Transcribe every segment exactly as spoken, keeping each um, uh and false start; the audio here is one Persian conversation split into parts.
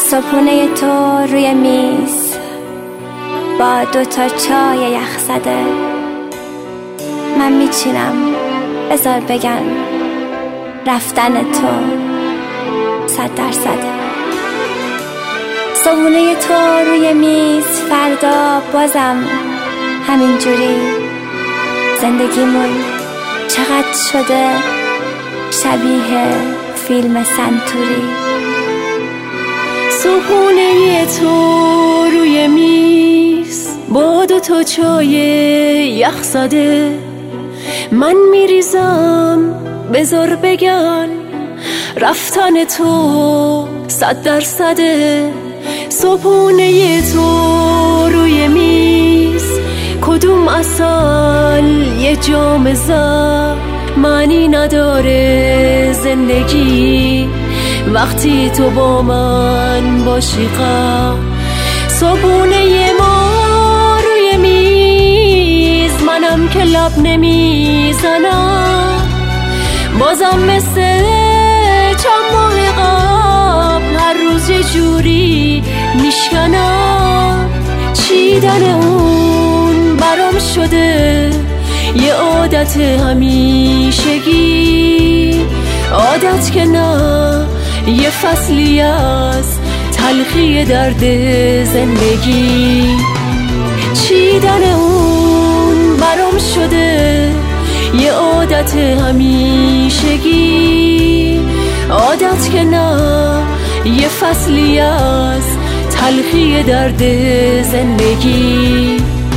صبحونه تو روی میز با دوتا چای یخ زده، من میچینم بذار بگن رفتن تو صد درصده. صبحونه تو روی میز، فردا بازم همینجوری. زندگیمون چقدر شده شبیه فیلم سنتوری. صبحونه تو روی میز با دو تا چای یخ زده، من میریزم بذار بگن رفتن تو صد درصده. صبحونه تو روی میز، کدوم عسل یه جام زر، معنی نداره زندگی وقتی تو با من باشی. غم صبحونه ما روی میز، منم که لب نمیزنم، بازم مثل چند ماه قبل هر روز یه جوری میشکنم. چیدن اون برام شده یه عادت همیشگی، عادت که نه یه فصلی از تلخی درد زندگی. چیدن اون برام شده یه عادت همیشگی، عادت که نه یه فصلی از تلخی درد زندگی.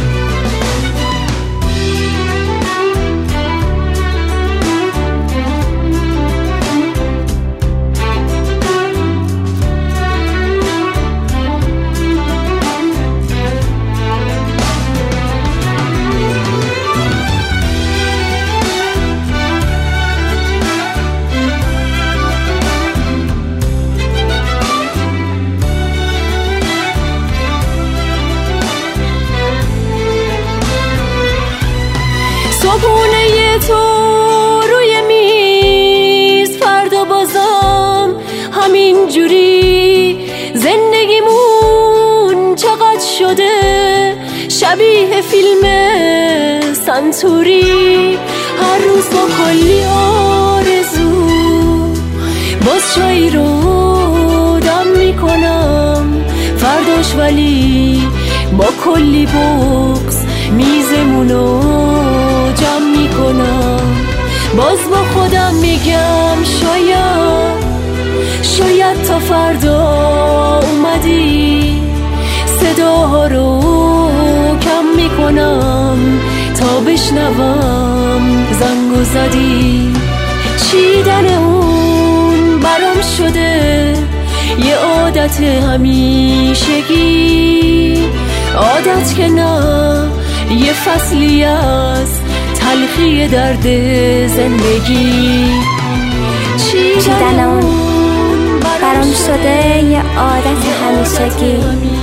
صبحونه تو روی میز، فردا بازم همین جوری. زندگیمون چقدر شده شبیه فیلم سنتوری، هر روز با کلی آرزو باز چایی رو دم میکنم، فرداش ولی با کلی بغض میزمونو جمع میکنم. باز با خودم میگم شاید شاید تا فردا اومدی، صداها رو کم میکنم تا بشنوم زنگو زدی. چیدن اون برام شده یه عادت همیشگی، عادت که نه یه فصلی از تلخی درد زندگی. چیدن اون برام شده یه عادت همیشگی،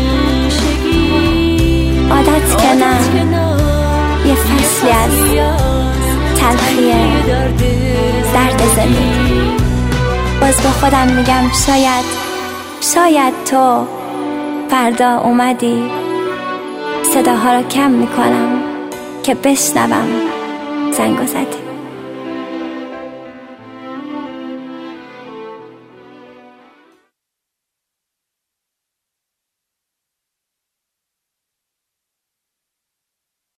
عادت که نه یه فصلی از تلخی درد زندگی. باز با خودم میگم شاید شاید تو فردا اومدی، صداها رو کم میکنم که بشنوم زنگو زدی.